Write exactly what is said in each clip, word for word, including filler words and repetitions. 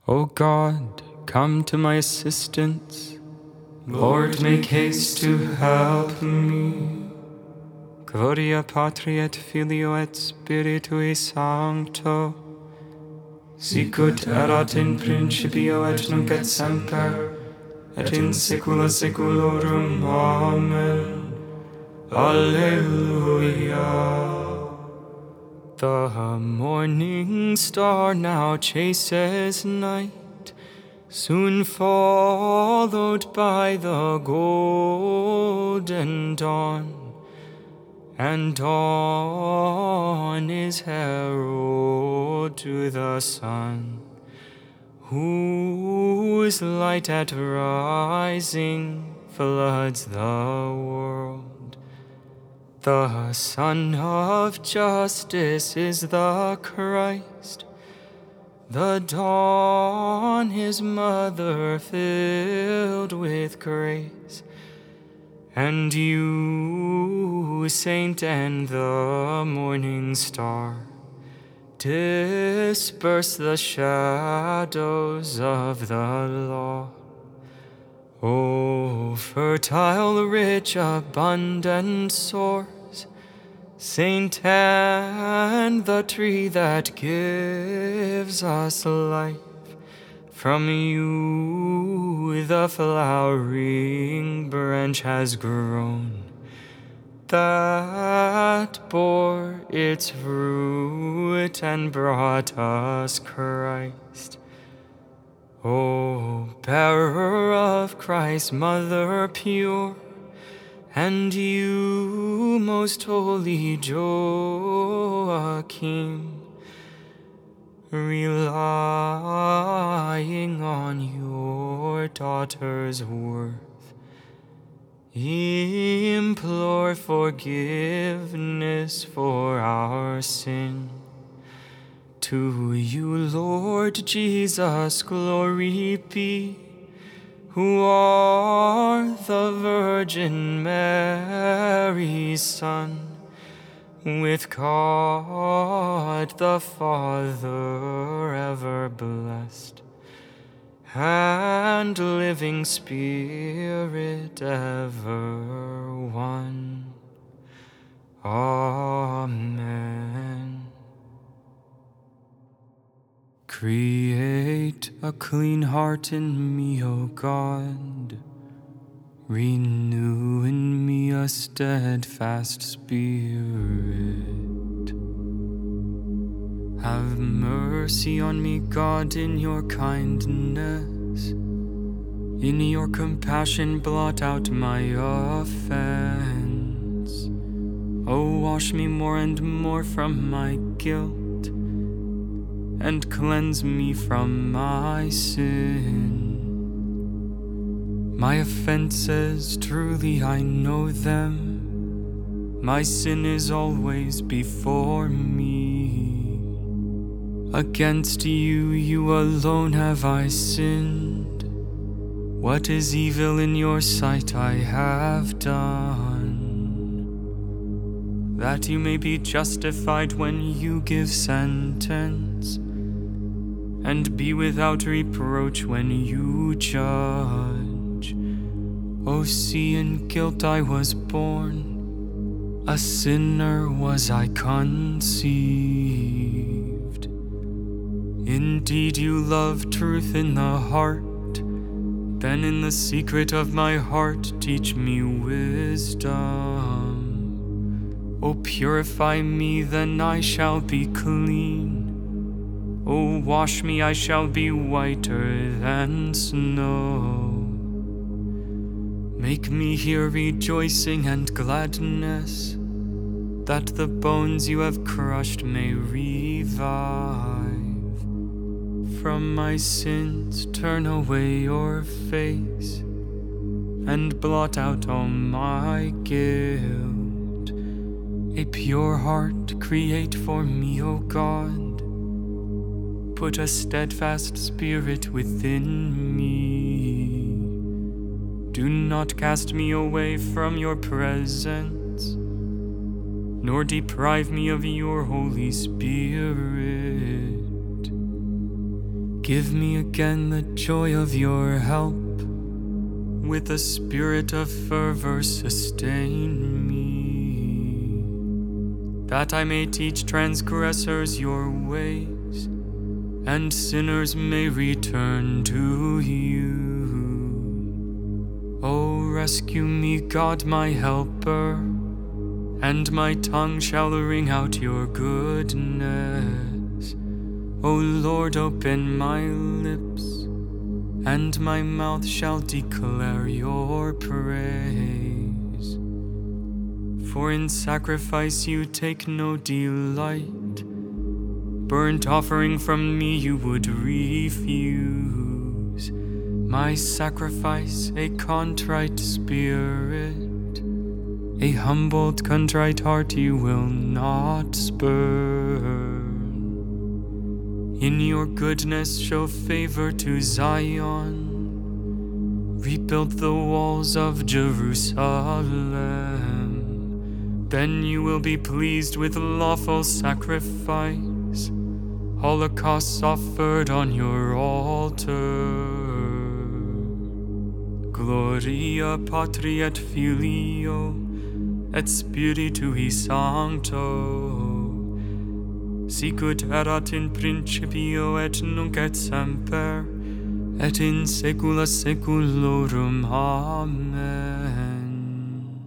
O God, come to my assistance. Lord, make haste to help me. Gloria Patri et Filio et Spiritui Sancto, sicut erat in principio et nunc et semper, et in saecula saeculorum. Amen. Alleluia. The morning star now chases night, soon followed by the golden dawn. And dawn is herald to the sun, whose light at rising floods the world. The Son of Justice is the Christ, the dawn his mother filled with grace. And you, saint and the morning star, disperse the shadows of the law. O fertile, rich, abundant source, Saint and the tree that gives us life, from you the flowering branch has grown, that bore its fruit and brought us Christ. O bearer of Christ, mother pure, and you, most holy Joachim, relying on your daughter's worth, implore forgiveness for our sin. To you, Lord Jesus, glory be, who are the Virgin Mary's Son, with God the Father ever blessed, and living Spirit ever one. Amen. Create a clean heart in me, O God. Renew in me a steadfast spirit. Have mercy on me, God, in your kindness. In your compassion blot out my offense. Oh, wash me more and more from my guilt, and cleanse me from my sin. My offenses, truly I know them. My sin is always before me. Against you, you alone have I sinned. What is evil in your sight I have done, that you may be justified when you give sentence, and be without reproach when you judge. O see, in guilt I was born, a sinner was I conceived. Indeed, you love truth in the heart, then in the secret of my heart teach me wisdom. O purify me, then I shall be clean. O wash me, I shall be whiter than snow. Make me hear rejoicing and gladness, that the bones you have crushed may revive. From my sins turn away your face, and blot out all my guilt. A pure heart create for me, O God. Put a steadfast spirit within me. Do not cast me away from your presence, nor deprive me of your Holy Spirit. Give me again the joy of your help. With a spirit of fervor sustain me, that I may teach transgressors your ways, and sinners may return to you. O rescue me, God my helper, and my tongue shall ring out your goodness. O Lord, open my lips, and my mouth shall declare your praise. For in sacrifice you take no delight, burnt offering from me you would refuse. My sacrifice, a contrite spirit, a humbled, contrite heart you will not spurn. In your goodness show favor to Zion. Rebuild the walls of Jerusalem. Then you will be pleased with lawful sacrifice, holocausts offered on your altar. Gloria Patri et Filio et Spiritui Sancto, sicut erat in principio et nunc et semper, et in saecula saeculorum. Amen.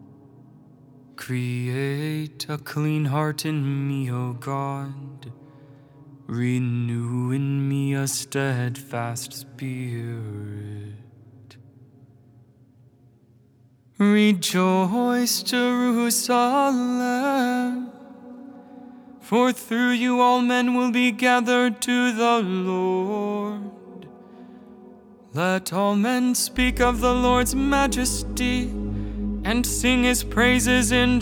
Create a clean heart in me, O God. Renew in me a steadfast spirit. Rejoice, Jerusalem, for through you all men will be gathered to the Lord. Let all men speak of the Lord's majesty, and sing his praises in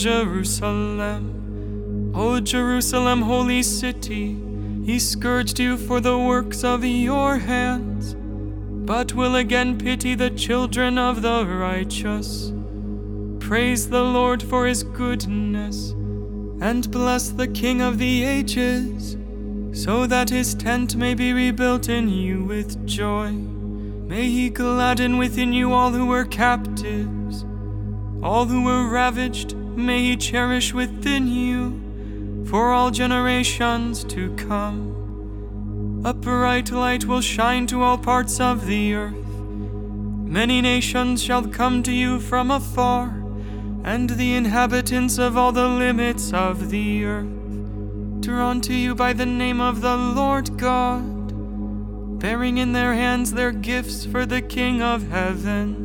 Jerusalem. O Jerusalem, holy city, he scourged you for the works of your hands, but will again pity the children of the righteous. Praise the Lord for his goodness, and bless the King of the ages, so that his tent may be rebuilt in you with joy. May he gladden within you all who were captives. All who were ravaged, may he cherish within you, for all generations to come. A bright light will shine to all parts of the earth. Many nations shall come to you from afar, and the inhabitants of all the limits of the earth, drawn to you by the name of the Lord God, bearing in their hands their gifts for the King of heaven.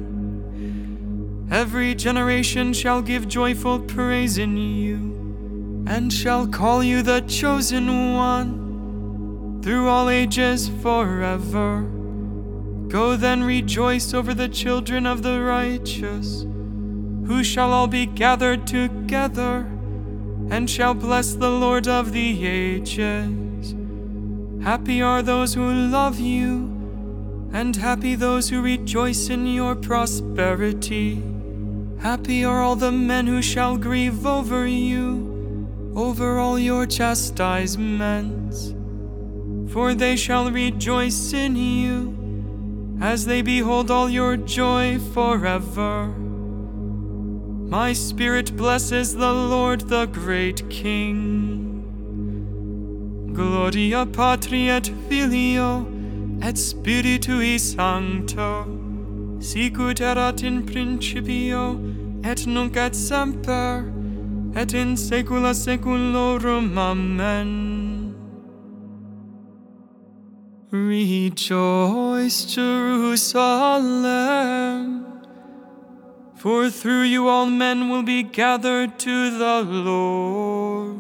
Every generation shall give joyful praise in you, and shall call you the chosen one, through all ages forever. Go then, rejoice over the children of the righteous, who shall all be gathered together, and shall bless the Lord of the ages. Happy are those who love you, and happy those who rejoice in your prosperity. Happy are all the men who shall grieve over you, over all your chastisements, for they shall rejoice in you, as they behold all your joy forever. My spirit blesses the Lord, the great King. Gloria Patri et Filio et Spiritui Sancto, sicut erat in principio et nunc et semper, et in saecula saeculorum. Amen. Rejoice, Jerusalem, for through you all men will be gathered to the Lord.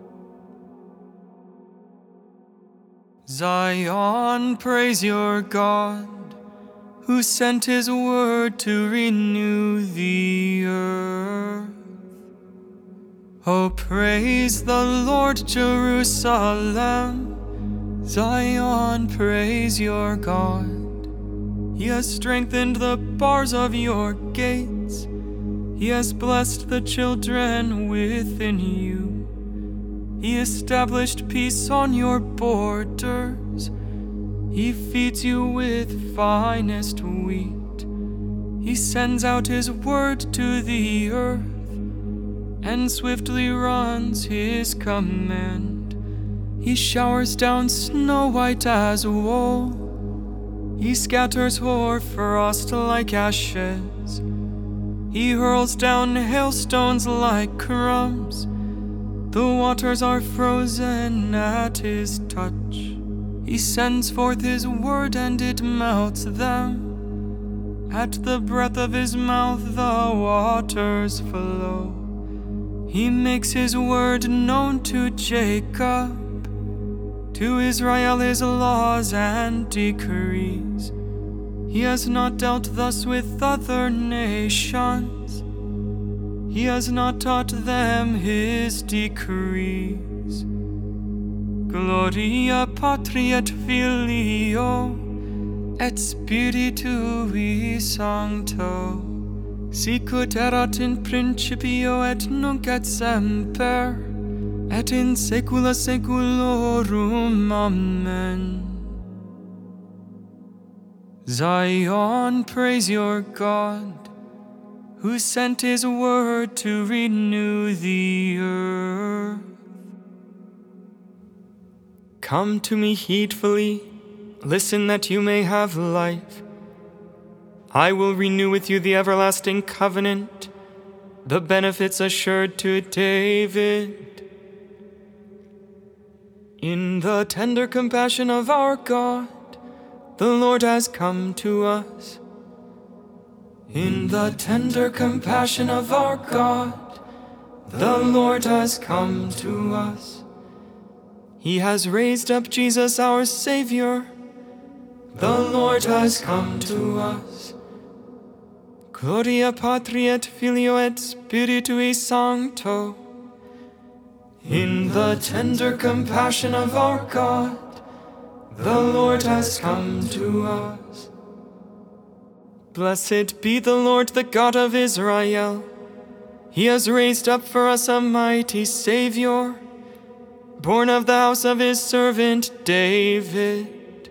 Zion, praise your God, who sent his word to renew the earth. Oh, praise the Lord, Jerusalem. Zion, praise your God. He has strengthened the bars of your gates. He has blessed the children within you. He established peace on your borders. He feeds you with finest wheat. He sends out his word to the earth, and swiftly runs his command. He showers down snow white as wool. He scatters hoar frost like ashes. He hurls down hailstones like crumbs. The waters are frozen at his touch. He sends forth his word and it melts them. At the breath of his mouth the waters flow. He makes his word known to Jacob, to Israel his laws and decrees. He has not dealt thus with other nations. He has not taught them his decrees. Gloria Patri et Filio et Spiritui Sancto, sicut erat in principio et nunc et semper, et in saecula saeculorum. Amen. Zion, praise your God, who sent his word to renew the earth. Come to me heedfully, listen that you may have life. I will renew with you the everlasting covenant, the benefits assured to David. In the tender compassion of our God, the Lord has come to us. In the tender compassion of our God, the Lord has come to us. He has raised up Jesus our Savior. The Lord has come to us. Gloria Patri et Filio et Spiritui Sancto. In the tender compassion of our God, the Lord has come to us. Blessed be the Lord, the God of Israel. He has raised up for us a mighty Savior, born of the house of his servant David.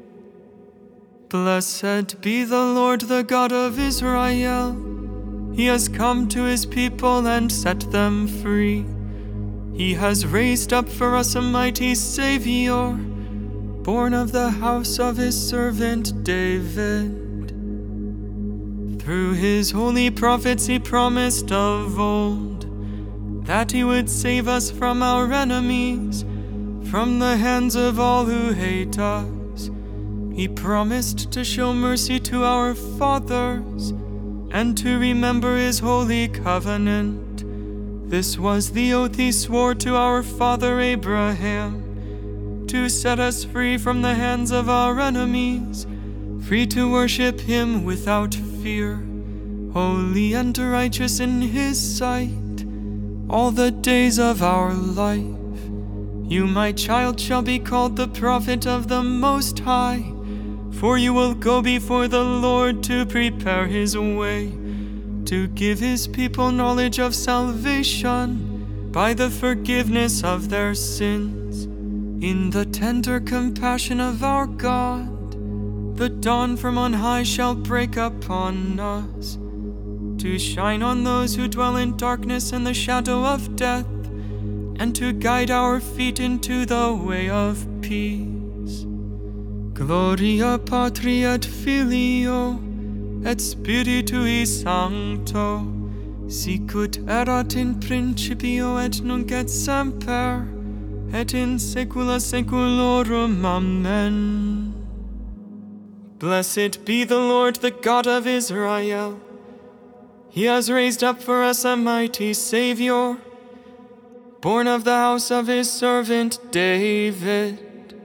Blessed be the Lord, the God of Israel. He has come to his people and set them free. He has raised up for us a mighty Savior, born of the house of his servant David. Through his holy prophets he promised of old that he would save us from our enemies, from the hands of all who hate us. He promised to show mercy to our fathers and to remember his holy covenant. This was the oath he swore to our father Abraham, to set us free from the hands of our enemies, free to worship him without fear, holy and righteous in his sight, all the days of our life. You, my child, shall be called the prophet of the Most High, for you will go before the Lord to prepare his way, to give his people knowledge of salvation by the forgiveness of their sins. In the tender compassion of our God, the dawn from on high shall break upon us, to shine on those who dwell in darkness and the shadow of death, and to guide our feet into the way of peace. Gloria Patri et Filio et Spiritui Sancto, sicut erat in principio et nunc et semper, et in saecula saeculorum. Amen. Blessed be the Lord, the God of Israel. He has raised up for us a mighty Savior, born of the house of his servant David.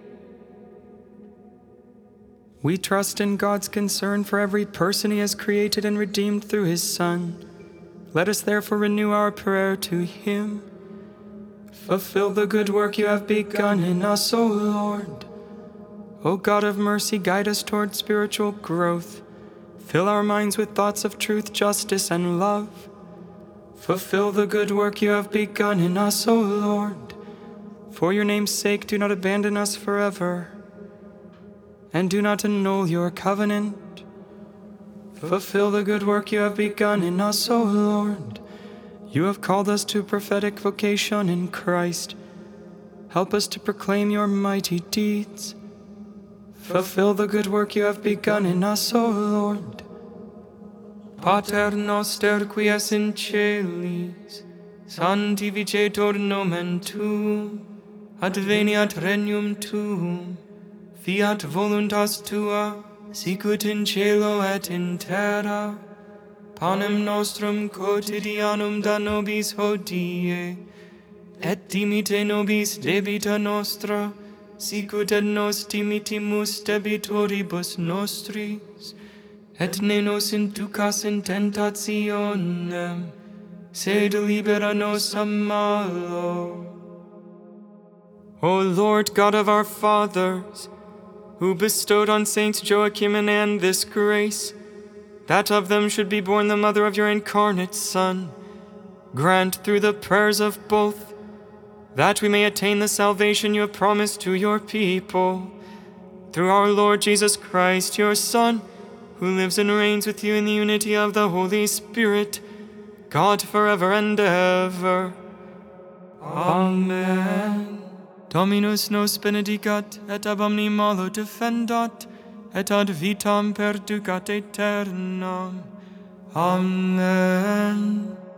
We trust in God's concern for every person he has created and redeemed through his Son. Let us therefore renew our prayer to him. Fulfill the good work you have begun in us, O Lord. O God of mercy, guide us toward spiritual growth. Fill our minds with thoughts of truth, justice, and love. Fulfill the good work you have begun in us, O Lord. For your name's sake, do not abandon us forever. and do not annul your covenant. Fulfill the good work you have begun in us, O Lord. You have called us to prophetic vocation in Christ. Help us to proclaim your mighty deeds. Fulfill the good work you have begun in us, O Lord. Pater noster qui es in celis, sanctificetur nomen tuum, adveniat regnum tuum, fiat voluntas tua, sicut in cielo et in terra. Panem nostrum quotidianum da nobis hodie, et dimite nobis debita nostra, sicut et nos dimitimus debitoribus nostris, et ne nos inducas in tentationem, sed libera nos a malo. O Lord God of our fathers, who bestowed on Saints Joachim and Anne this grace, that of them should be born the mother of your incarnate Son, grant through the prayers of both that we may attain the salvation you have promised to your people. Through our Lord Jesus Christ, your Son, who lives and reigns with you in the unity of the Holy Spirit, God forever and ever. Amen. Dominus nos benedicat, et ab omni malo defendat, et ad vitam perducat aeternam. Amen.